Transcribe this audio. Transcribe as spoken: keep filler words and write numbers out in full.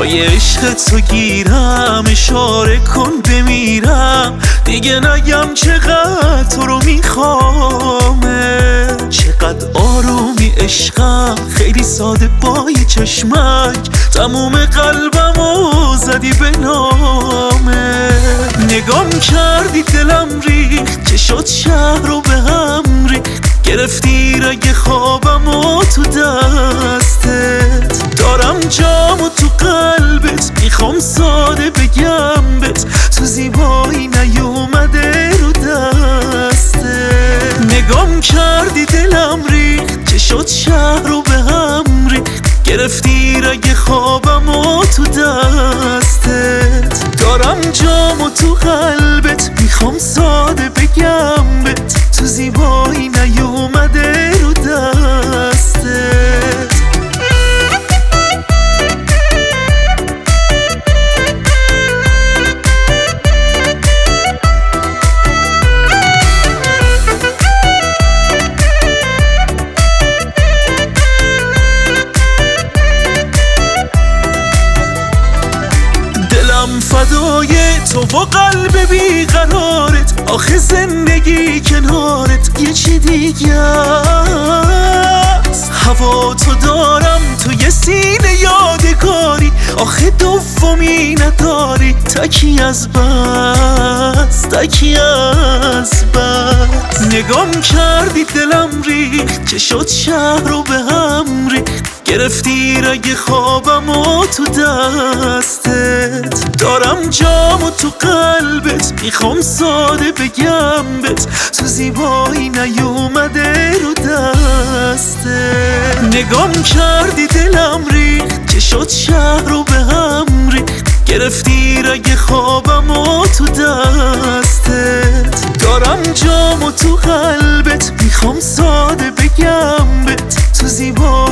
پای عشق تو گیرم، اشاره کن بمیرم، دیگه نگم چقدر تو رو میخوامه. چقدر آرومی عشقم، خیلی ساده با یه چشمک تموم قلبمو زدی به نامه. نگام کردی دلم ریخت، چه شد شهر رو به هم ریخت، گرفتی رگ خوابمو تو دستت. دارم جامو تو قلبت، میخوام ساده بگم بت، تو زیبایی نیومده رو دستت. نگام کردی دلم ریخت، چه شد شهر رو به هم ریخت، گرفتی رگ خوابمو تو دستت. دارم جامو تو قلبت، میخوام ساده بگم بت، تو زیبایی نیومده رو دستت. فدای تو و قلب بیقرارت، آخه زندگی کنارت یه چی دیگه است. هوا تو دارم توی سینه یادگاری، آخه دومی نداری، تکی از بس تکی از بس. نگام کردی دلم ریخت، چه شد شهر رو به هم ریخت، گرفتی رگ خوابمو تو دستت. دارم جامو تو قلبت، میخوام ساده بگم بت، تو زیبایی نیومده رو دستت. نگام کردی دلم ریخت، چه شد شهر رو به هم ریخت، گرفتی رگ خوابمو تو دستت. دارم جامو تو قلبت، میخوام ساده بگم بت، تو زیبایی